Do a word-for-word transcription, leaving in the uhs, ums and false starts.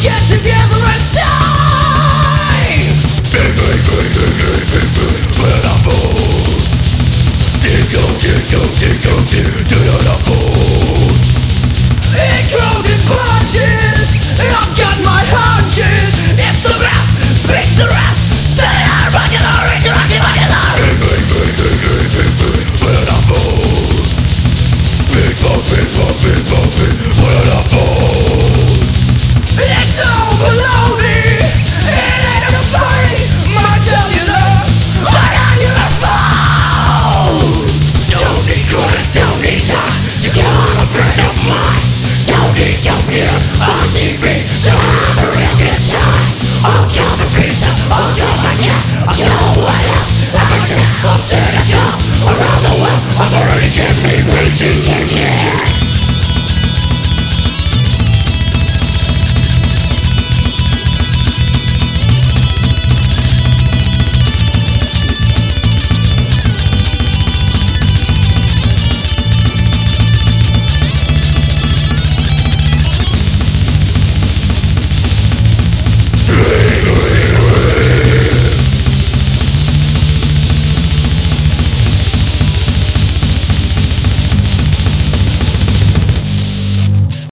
get together and say, big, big, big, big, big, big, big, when I fall. Dig dog, dig dog, dig dog, dig, dig on a fall. It grows in bunches, and I've got my hunches. It's the best, beats the rest. Say I'm rockin' or rockin', rockin', rockin' or big, big, big, big, big, big, big, when I fall. Big bug, big bug, big bug, big, when I fall. It's no baloney, it ain't a funny. My cellular, my annular phone. Don't need credit, don't need time to call a friend of mine. Don't need computer on T V to have a real good time. I'll kill the pizza, I'll kill my cat, I'll kill the White House, I'll kill, I'll send a cop around the world. I'm already giving me reasons to care.